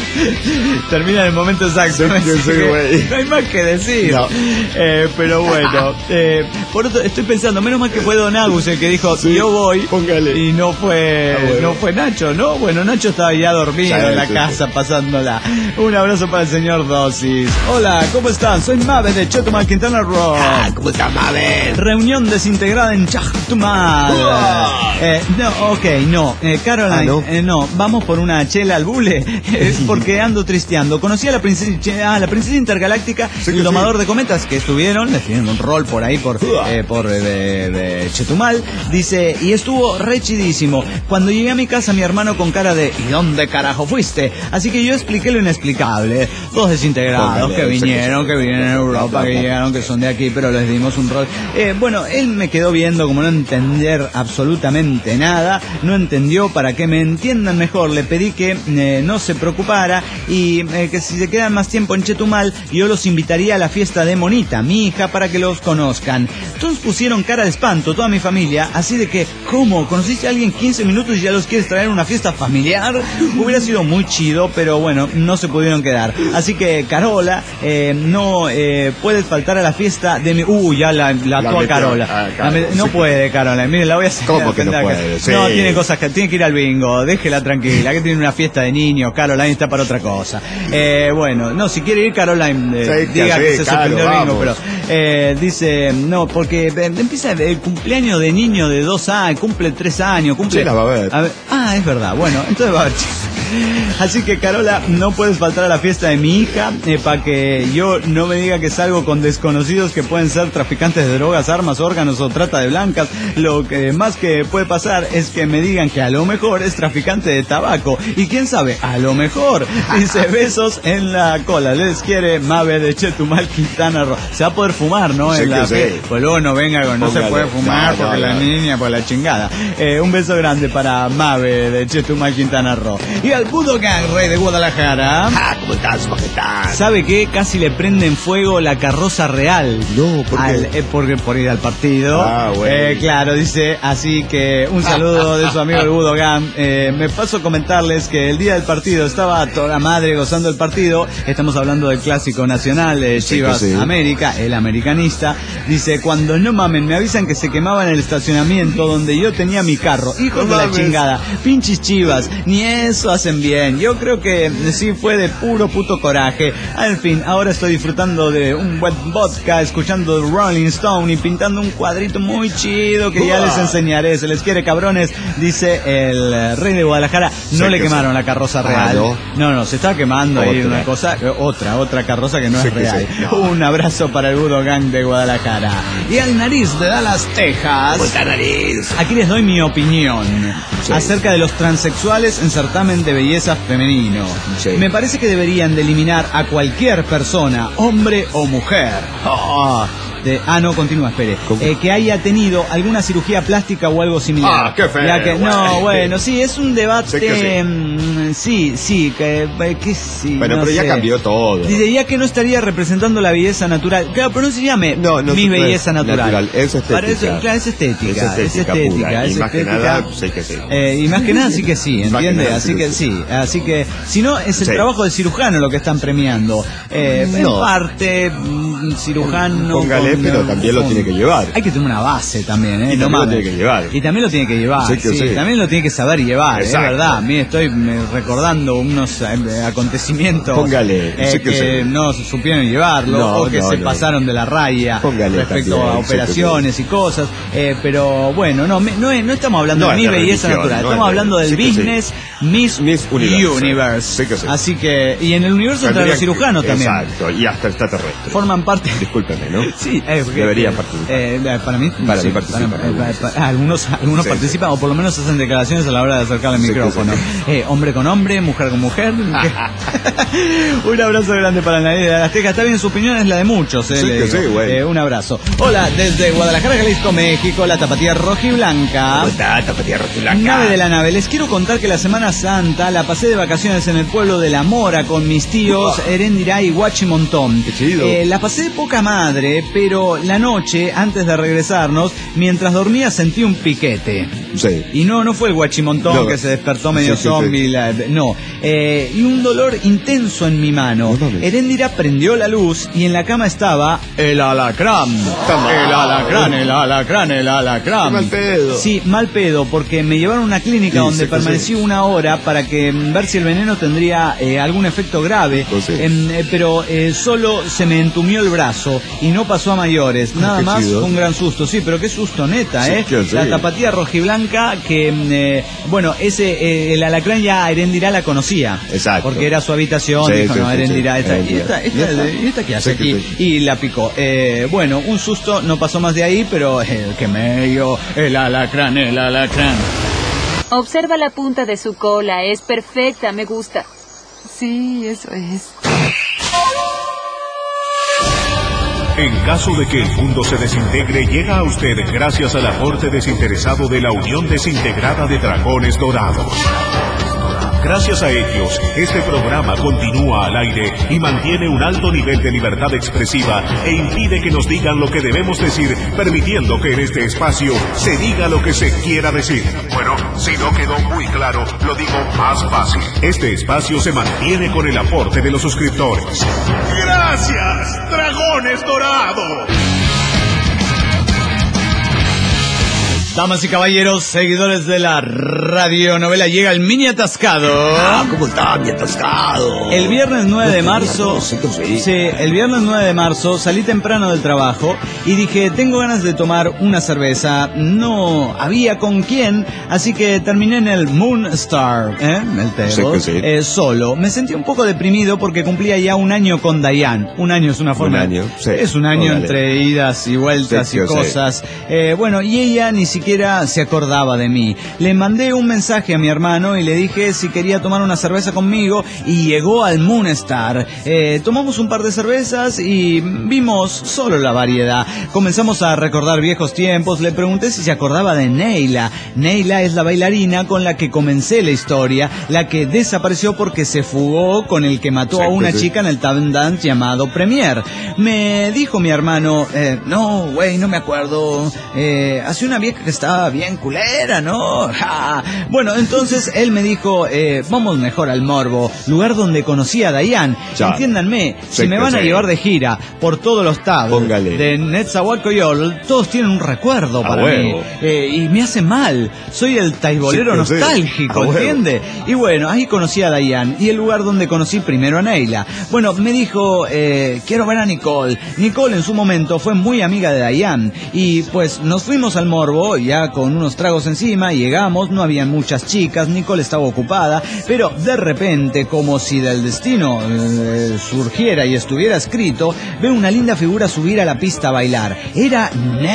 Termina en el momento exacto. ¿No? Yo soy güey. No hay más que decir. No. Eh, pero bueno, eh, por otro, estoy pensando, menos mal que fue Don Agus el que dijo, sí, yo voy. Póngale. Y no fue, ah, bueno. no fue Nacho, ¿no? Bueno, Nacho estaba ya dormido sí, en la sí, casa, sí. pasándola. Un abrazo para el señor Dosis. Hola, ¿cómo están? Soy Mabe de Chetumal, Quintana Roo. Ah, ¿cómo está, Mabel? Reunión desintegrada en Chetumal. Uh. Eh, no, ok, no. Eh, Caroline, Ah, ¿no? Eh, no. Vamos por una chela al bule. Es porque ando tristeando. Conocí a la princesa, ah, la princesa intergaláctica Sí, y el sí. domador de cometas que estuvieron, le tienen un rol por ahí por, Uh. eh, por eh, de, de Chetumal. Dice, y estuvo re chidísimo. Cuando llegué a mi casa, mi hermano con cara de ¿y dónde carajo fuiste? Así que yo expliqué lo inexplicable. Dos desintegrados Póngale, que vinieron, sí, que vinieron a Europa, que llegaron, que son de aquí, pero les dimos un rol. Eh, bueno, él me quedó viendo como no entender absolutamente nada, no entendió. Para que me entiendan mejor, le pedí que eh, no se preocupara y eh, que si se quedan más tiempo en Chetumal, yo los invitaría a la fiesta de Monita, mi hija, para que los conozcan. Todos pusieron cara de espanto, toda mi familia, así de que, ¿cómo? ¿Conociste a alguien quince minutos y ya los quieres traer a una fiesta familiar? Hubiera sido muy chido, pero bueno, no se pudieron quedar. Así que, Carola, eh, no eh, puedes faltar a la fiesta de mi... Uh, ya la, la, La actuó metió, Carola. ah, La me- Carola, no sí. puede, Carola. Mire, la voy a hacer. ¿Cómo que no acá. puede? Sí. No, tiene cosas que... Tiene que ir al bingo. Déjela tranquila, que tiene una fiesta de niños. Caroline está para otra cosa. Eh, bueno, no, si quiere ir, Caroline, eh, Sí, que diga sí, que se Caro, sorprendió el bingo, vamos. pero... Eh, dice, no, porque eh, empieza el cumpleaños de niño de dos años, cumple tres años, cumple... Sí, la va a ver. Ah, es verdad, bueno, entonces va a haber chicos. Así que, Carola, no puedes faltar a la fiesta de mi hija, eh, para que yo no me diga que salgo con desconocidos que pueden ser traficantes de drogas, armas, órganos o trata de blancas. Lo que más que puede pasar es que me digan que a lo mejor es traficante de tabaco. Y quién sabe, a lo mejor. Dice, besos en la cola. Les quiere Mabe de Chetumal, Quintana Roo. Se va a poder fumar, ¿no? Sí en que la sí. fe- Pues luego no venga con no se Póngale. puede fumar No, porque no, la no. niña, pues la chingada. Eh, un beso grande para Mabe de Chetumal, Quintana Roo. Y al Budokan, rey de Guadalajara. Ah, ¿cómo estás, majestad? ¿Sabe qué? Casi le prenden fuego la carroza real. No, ¿por qué? Al- eh, porque, por ir al partido. Ah, bueno. Eh, claro, dice, así que un saludo de su amigo el Budokan. Eh, me paso a comentarles que el día del partido estaba toda madre gozando el partido. Estamos hablando del clásico nacional de Sí, Chivas que sí. América, el americanista. Dice, cuando no mamen, me avisan que se quemaba en el estacionamiento donde yo tenía mi carro. Hijos No de la mames. chingada, pinches Chivas, ni eso hacen bien. Yo creo que sí fue de puro puto coraje. En fin, ahora estoy disfrutando de un buen vodka, escuchando Rolling Stone y pintando un cuadrito muy chido que ya Uah. les enseñaré. Se les quiere, cabrones, dice el eh, rey de Guadalajara. No Sí, le que quemaron sí. la carroza Ah, real. ¿no? No, no, se está quemando ahí Otra. una cosa, eh, otra, otra carroza que no Sí, es que real. sí. No. Un abrazo para el Budokan de Guadalajara. Y al Nariz de Dallas, Texas. ¿Cómo está, nariz? Aquí les doy mi opinión Sí. acerca de los transexuales en certamen de belleza femenino. Sí. Me parece que deberían de eliminar a cualquier persona, hombre o mujer. Oh, de- ah, no, continúa, espere. ¿Cómo? Eh, que haya tenido alguna cirugía plástica o algo similar. Ah, qué feo, Ya que- no, güey. bueno, sí, es un debate. Sí que sí. mm, sí, sí, que, eh, que sí. Bueno, no pero ya sé. cambió todo. Dice, ya que no estaría representando la belleza natural. Claro, pero no se llame No, no mi se puede. belleza natural. Natural, es estética. Para eso, claro, es estética. Es estética Es estética. pura. es Y más que estética. nada, sí que sí. Eh, y más que nada, sí que sí, Más que ¿entiende? nada, Así sí que que sí. Así que, si no, es el Sí. trabajo del cirujano lo que están premiando. Eh, En No. parte, mm, cirujano. Póngale, con- pero también lo con- tiene que llevar. Hay que tener una base también, ¿eh? Y No también lo mames. tiene que llevar. Y también lo tiene que llevar. Sí que sí, sí. También lo tiene que saber llevar, es Exacto. verdad. Mire, estoy me, recordando unos eh, acontecimientos Póngale, eh, sí que que sí. no supieron llevarlo No, o que no, se no. pasaron de la raya Póngale respecto también, a sí que operaciones y cosas. Eh, pero bueno, no, me- no, es- no estamos hablando No de es mi de belleza religión, natural, no estamos es de- hablando del sí que sí. business Miss, Miss Universe. Universe. Sí que sí. Así que, y en el universo entre Tendría los cirujanos que- también. Exacto, y hasta extraterrestres. Forman parte. Discúlpeme, ¿no? Sí, Eh, porque, Debería eh, participar. Eh, para mí, Para sí, mí participan. para- para- para- algunos algunos Sí, participan o por lo menos hacen declaraciones a la hora de acercar el Sí, micrófono. sí, Eh, hombre con hombre, mujer con mujer. Un abrazo grande para la de la Azteca. Está bien, su opinión es la de muchos. Eh, Sí, le que digo. sí, bueno. Eh, un abrazo. Hola, desde Guadalajara, Jalisco, México, la tapatía rojiblanca. ¿Cómo está, tapatía rojiblanca? Nave de la nave, les quiero contar que la Semana Santa la pasé de vacaciones en el pueblo de La Mora con mis tíos Herendirá y Guachimontón. Qué chido. Eh, la pasé de poca madre, pero la noche, antes de regresarnos, mientras dormía sentí un piquete. Sí. Y no, no fue el Guachimontón No. que se despertó medio Sí, sí, zombie, sí. la- no. Eh, y un dolor intenso en mi mano. No mames. Heréndira prendió la luz y en la cama estaba el alacrán. Toma. El alacrán, el alacrán, el alacrán. Qué mal pedo. Sí, mal pedo, porque me llevaron a una clínica Sí, donde sé que permanecí sí. una hora para que mm, ver si el veneno tendría eh, algún efecto grave. Pues sí. Em, eh, pero eh, solo se me entumió el brazo y no pasó a mayores. Nada qué más chido. fue un gran susto. Sí, pero qué susto, neta, Sí, ¿eh? que sí. La tapatía rojiblanca que, mm, eh, bueno, ese eh, el alacrán ya Herendirá la conocía. Exacto. Porque era su habitación, Sí, dijo, sí, no, sí, Herendirá, sí. esta, ¿y Herendirá. esta, esta, ¿Y esta? ¿y esta qué hace Sí, que aquí? sí. Y la picó. Eh, bueno, un susto, no pasó más de ahí, pero el que me dio el alacrán, el alacrán. Observa la punta de su cola, es perfecta, me gusta. Sí, eso es. En caso de que el mundo se desintegre, llega a usted gracias al aporte desinteresado de la Unión Desintegrada de Dragones Dorados. Gracias a ellos, este programa continúa al aire y mantiene un alto nivel de libertad expresiva e impide que nos digan lo que debemos decir, permitiendo que en este espacio se diga lo que se quiera decir. Bueno, si no quedó muy claro, lo digo más fácil. Este espacio se mantiene con el aporte de los suscriptores. ¡Gracias, Dragones Dorados! Damas y caballeros, seguidores de la radionovela, llega el mini atascado. Ah, ¿cómo está mi atascado? El viernes nueve de marzo, Sí, sí. sí, el viernes nueve de marzo salí temprano del trabajo y dije, tengo ganas de tomar una cerveza. No había con quién, así que terminé en el Moonstar, ¿eh? El table, Sí, que sí. eh, solo. Me sentí un poco deprimido porque cumplía ya un año con Dayan. Un año es una forma. Un año, sí. Es un año Órale. entre idas y vueltas Sí, y yo sé. cosas. Eh, bueno, y ella ni siquiera se acordaba de mí. Le mandé un mensaje a mi hermano y le dije si quería tomar una cerveza conmigo y llegó al Moonstar. Eh, tomamos un par de cervezas y vimos solo la variedad. Comenzamos a recordar viejos tiempos. Le pregunté si se acordaba de Neila. Neila es la bailarina con la que comencé la historia, la que desapareció porque se fugó con el que mató a Sí, una sí. chica en el tap dance llamado Premier. Me dijo mi hermano, eh, no, güey, no me acuerdo. Eh, hace una vieja que estaba bien culera, ¿no? Ja. Bueno, entonces él me dijo, eh, vamos mejor al Morbo, lugar donde conocí a Dayan. Ya. Entiéndanme, Sí, si me que van a sí. llevar de gira por todos los tabs Póngale. de Netzahualcoyol, todos tienen un recuerdo A para huevo. mí. Eh, y me hace mal. Soy el taibolero Sí, que sí. nostálgico, A huevo. ¿entiende? Y bueno, ahí conocí a Dayan y el lugar donde conocí primero a Neila. Bueno, me dijo, eh, quiero ver a Nicole. Nicole en su momento fue muy amiga de Dayan y pues nos fuimos al Morbo ya con unos tragos encima, llegamos, no había muchas chicas, Nicole estaba ocupada, pero de repente, como si del destino eh, surgiera y estuviera escrito, veo una linda figura subir a la pista a bailar. Era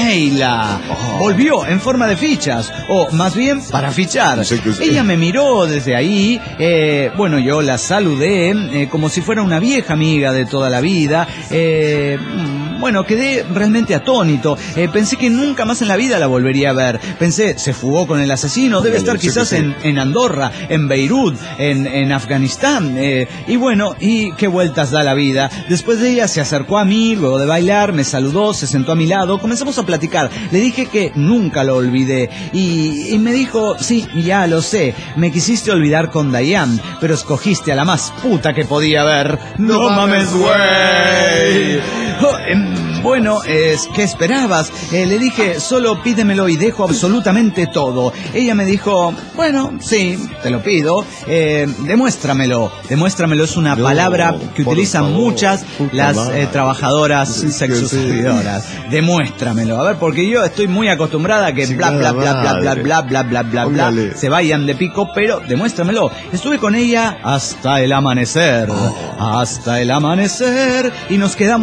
Neila. Volvió en forma de fichas, o más bien para fichar. Sí, que sí. Ella me miró desde ahí, eh, bueno, yo la saludé eh, como si fuera una vieja amiga de toda la vida. Eh, bueno, quedé realmente atónito. Eh, pensé que nunca más en la vida la volvería a ver. Pensé, se fugó con el asesino, debe estar Sí, quizás sí, sí. en, en Andorra, en Beirut, en, en Afganistán. Eh, y bueno, y qué vueltas da la vida. Después de ella se acercó a mí, luego de bailar, me saludó, se sentó a mi lado, comenzamos a platicar. Le dije que nunca lo olvidé. Y, y me dijo, sí, ya lo sé, me quisiste olvidar con Dayan, pero escogiste a la más puta que podía haber. No, No mames, mames, güey. Oh, em, bueno, es, ¿qué esperabas? Eh, le dije, solo pídemelo y dejo absolutamente todo. Ella me dijo, bueno, sí, te lo pido. Eh, demuéstramelo. Demuéstramelo es una No, palabra que por utilizan favor, muchas puta las madre. eh, trabajadoras Sí, que sexoservidoras. Demuéstramelo. A ver, porque yo estoy muy acostumbrada a que bla, bla, bla, bla, bla, madre. bla, bla, bla, bla, bla, Póngale. se vayan de pico, pero demuéstramelo. Estuve con ella hasta el amanecer. Hasta el amanecer. Y nos quedamos a ver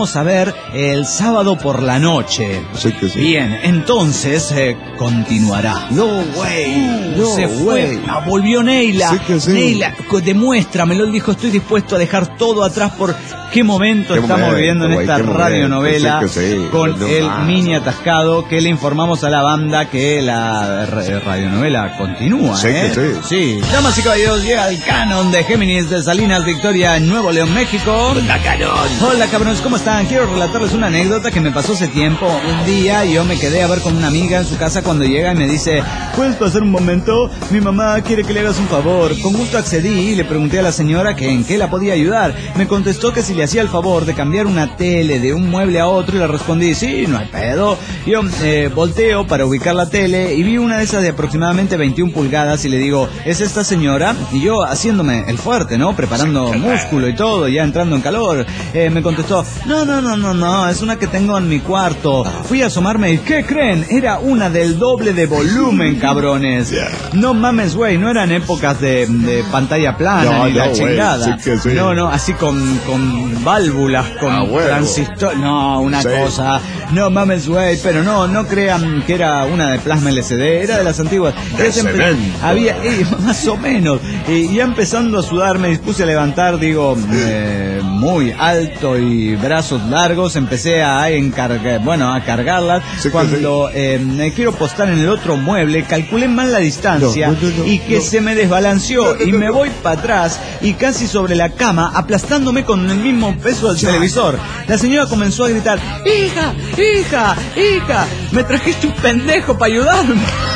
ser el sábado por la noche. Sí que sí. Bien, entonces eh, continuará. No, güey. Uh, No, se fue. güey. Ah, volvió Neila. Sí que sí. Neila, co- demuéstramelo. Él dijo, estoy dispuesto a dejar todo atrás por qué momento Qué estamos momento, viviendo en güey, esta qué momento. radionovela Sí que sí. con No el más. mini atascado que le informamos a la banda que la ra- radionovela continúa. Sí ¿eh? que sí. Sí. Damas y caballeros, llega el canon de Géminis de Salinas Victoria en Nuevo León, México. La canon. Hola cabrones, ¿cómo están? Quiero relatarles una anécdota que me pasó hace tiempo. Un día yo me quedé a ver con una amiga en su casa cuando llega y me dice, ¿puedes pasar un momento? Mi mamá quiere que le hagas un favor. Con gusto accedí y le pregunté a la señora que en qué la podía ayudar. Me contestó que si le hacía el favor de cambiar una tele de un mueble a otro y le respondí, sí, no hay pedo. Yo eh, volteo para ubicar la tele y vi una de esas de aproximadamente veintiuna pulgadas y le digo, ¿es esta señora? Y yo haciéndome el fuerte, ¿no? Preparando músculo y todo, ya entrando en calor. Eh, me contestó, no, no, no, no, no, es una que tengo en mi cuarto. Fui a asomarme y ¿qué creen? Era una del doble de volumen, cabrones. No mames, güey, no eran épocas de, de pantalla plana No, ni no, la güey, chingada. sí que sí. No, no, así con, con válvulas, con Ah, huevo. transistor. No, una Sí. cosa. No mames, güey, pero no, no crean que era una de plasma L C D, era de las antiguas. De Ya se empe- cemento. Había, eh, más o menos. Y ya empezando a sudar, me dispuse a levantar, digo, eh, muy alto y brazos largos, empecé a encargar, bueno, a cargarlas. Sí que Cuando eh, me quiero postar en el otro mueble, calculé mal la distancia No, no, no, no, y que no. se me desbalanceó No, no, y no, me no. voy para atrás y casi sobre la cama, aplastándome con el mismo peso del televisor. La señora comenzó a gritar, hija, hija, hija, me trajiste un pendejo para ayudarme.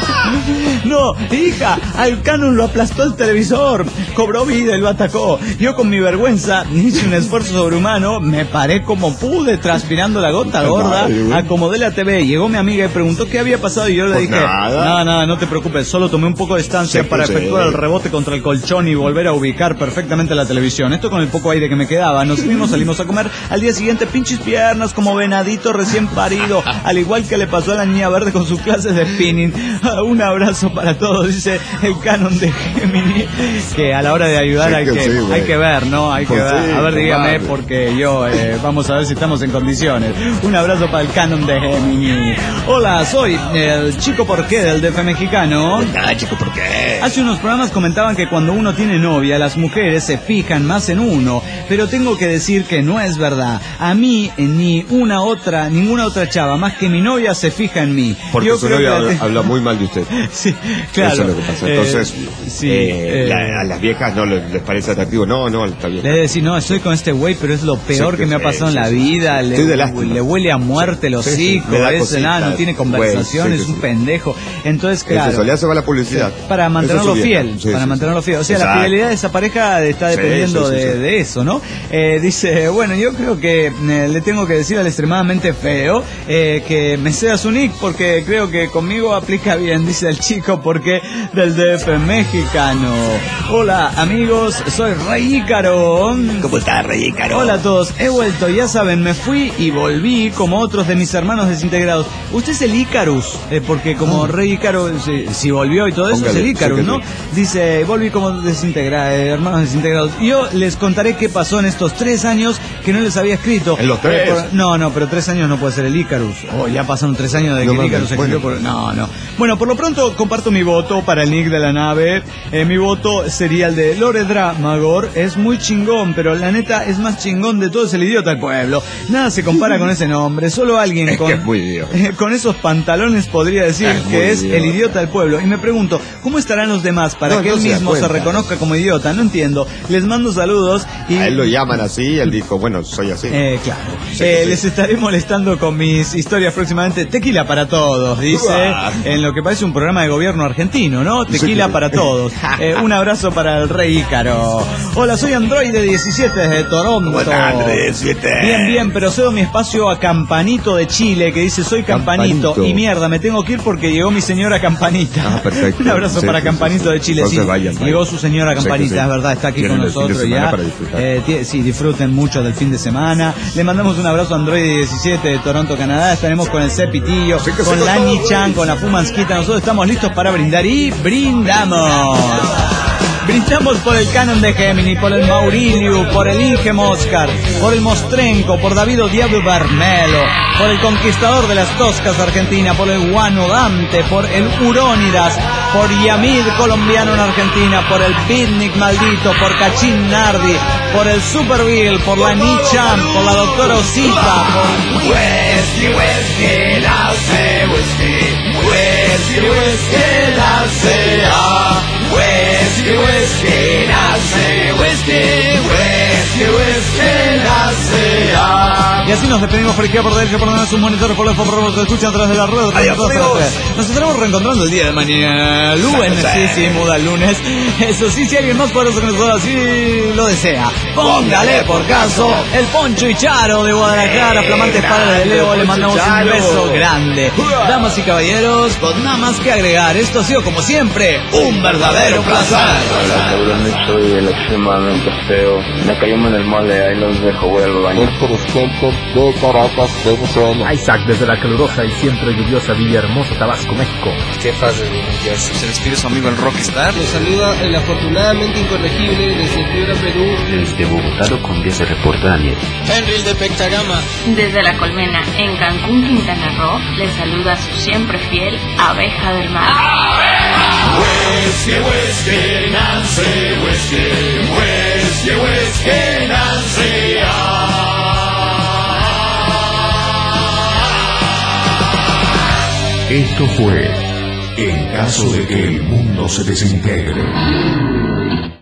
No, hija, al canon lo aplastó el televisor, cobró vida y lo atacó. Yo con mi vergüenza hice un esfuerzo sobrehumano, me paré como pude, transpirando la gota gorda, acomodé la T V, llegó mi amiga y preguntó qué había pasado y yo le Pues dije, nada. no, no, no te preocupes, solo tomé un poco de distancia Sí, para sí. efectuar el rebote contra el colchón y volver a ubicar perfectamente la televisión. Esto con el poco aire que me quedaba. Nos fuimos, salimos a comer. Al día siguiente, pinches piernas como venadito recién parido, al igual que le pasó a la niña verde con sus clases de spinning. Un abrazo para todos, dice el canon de Gemini, que a la hora de ayudar Sí hay que que, sí, güey. hay que ver, ¿no? Hay que Pues ver. sí, A ver, dígame, compadre. porque yo, eh, vamos a ver si estamos en condiciones. Un abrazo para el canon de Gemini. Hola, soy el chico porqué del D F mexicano. Ah, chico, ¿por qué? Hace unos programas comentaban que cuando uno tiene novia, las mujeres se fijan más en uno, pero tengo que decir que no es verdad. A mí, eh, ni una otra, ninguna otra chava, más que mi novia, se fija en mí. Porque Yo su creo novia que la habla, te- habla muy mal de usted. Sí, claro. Eso es lo que pasa. Eh, Entonces, sí, eh, eh, la- a las viejas no les, les parece atractivo. No, no, está bien. le he de decir, no, estoy con este güey, pero es lo peor Sí, que me ha sí, pasado en sí, la sí. vida. Estoy de Le, lástima. le huele a muerte el Sí, sí, hocico, me da es cosita, nada, no tiene güey, conversación, sí, es sí, un sí. pendejo. Entonces, claro. Eso, le hace va la publicidad. Para mantenerlo Eso es su fiel, vieja. Sí, para sí, mantenerlo sí. fiel. O sea, la Exacto. fidelidad de esa pareja está Sí, dependiendo sí, sí, de, sí. de eso, ¿no? Eh, dice, bueno, yo creo que eh, le tengo que decir al extremadamente feo eh, que me sea su nick porque creo que conmigo aplica bien, dice el chico, porque del D F mexicano. Hola, amigos, soy Rey Ícaro. ¿Cómo está, Rey Ícaro? Hola a todos, he vuelto, ya saben, me fui y volví como otros de mis hermanos desintegrados. Usted es el Ícarus, eh, porque como Rey Ícaro, si, si volvió y todo eso, Póngale, es el Ícarus, sí que ¿no? sí. Dice, volví como desintegra, eh, hermanos desintegrados. Y yo les contaré qué pasó en estos tres años que no les había escrito. ¿En los tres? Eh, por- no, no, pero tres años no puede ser el Ícarus. Oh, ya pasaron tres años de No que el mames, Ícarus se escribió bueno. por... No, no. Bueno, por lo pronto comparto mi voto para el nick de la nave. Eh, mi voto sería el de Lore Dramagor. Es muy chingón, pero la neta es más chingón de todo, es el idiota del pueblo. Nada se compara con ese nombre. Solo alguien Es con, que es muy idiota. eh, con esos pantalones podría decir Es muy que es idiota. el idiota del pueblo. Y me pregunto, ¿cómo estarán los demás para No, que no él se da mismo se cuenta. reconozca como idiota? No entiendo. Les mando saludos y... A él lo llaman así y él dijo, bueno, soy así. Eh, claro. Sí, Eh, sí. Les estaré molestando con mis historias próximamente. Tequila para todos, dice, Uah. en lo que parece un programa de gobierno argentino, ¿no? Tequila Sí. para todos. Eh, un abrazo para el Rey Ícaro. Hola, soy Androide diecisiete desde Toronto. ¿Cómo está, Androide diecisiete? Bien, bien, pero cedo mi espacio a Campanito de Chile, que dice, soy Campanito. Campanito. Y mierda, me tengo que ir porque llegó mi señora Campanita. Ah, perfecto. Un abrazo Sí, para sí, Campanito sí, sí. de Chile. Entonces Sí, vayan, vayan. llegó su señora Sí que Campanita, sí. es verdad, está aquí Tienen con el fin de nosotros semana ya. para disfrutar. Eh, ti- sí, disfruten mucho del fin de semana. Le mandamos un abrazo a Android diecisiete de Toronto, Canadá. Estaremos con el Cepitillo, Sí que sí, con con la todo, Ni Chan, güey. con la Fumansquita. Nosotros estamos listos para brindar y brindamos. Brindamos por el Canon de Gemini, por el Maurilio, por el Inge Moscar, por el Mostrenco, por Davido Diablo Bermelo, por el Conquistador de las Toscas Argentina, por el Guano Dante, por el Urónidas, por Yamid colombiano en Argentina, por el Pitnik maldito, por Cachín Nardi, por el Super Bill, por la Nichan, por la Doctora Osita, por Whisky, Whisky, Nace, Whisky, Whisky, Whisky, Nace, ah, Whisky, Whisky, Nace, Whisky, Whisky, Whisky, Nace, ah. Y así nos despedimos por izquierda, por derecha, por donde sus monitores, por los por se escuchan atrás de la rueda. Adiós, nos estaremos reencontrando el día de mañana, lunes, sí, sí, muda el lunes. Eso sí, si alguien más poderoso que nosotros así lo desea, póngale por caso el Poncho y Charo de Guadalajara, flamantes padres de Leo, le mandamos un beso grande. Damas y caballeros, con nada más que agregar, esto ha sido como siempre un verdadero placer. Hola, seguramente soy el extremadamente feo. Me cayó en el mole, ahí los dejo, voy al baño. De Caracas, Venezuela. Isaac desde la calurosa y siempre lluviosa Villahermosa, Tabasco, México. Qué fácil de New Jersey. Se despide su amigo el Rockstar. Los saluda el afortunadamente incorregible desde Piura, Perú. Desde Bogotá, Colombia, se reporta Daniel. Henry de Pectagama. Desde La Colmena, en Cancún, Quintana Roo, les saluda su siempre fiel Abeja del Mar. Whiskey, whiskey, Nancy, whiskey, whiskey, whiskey, Nancy, ah. Esto fue En caso de que el mundo se desintegre.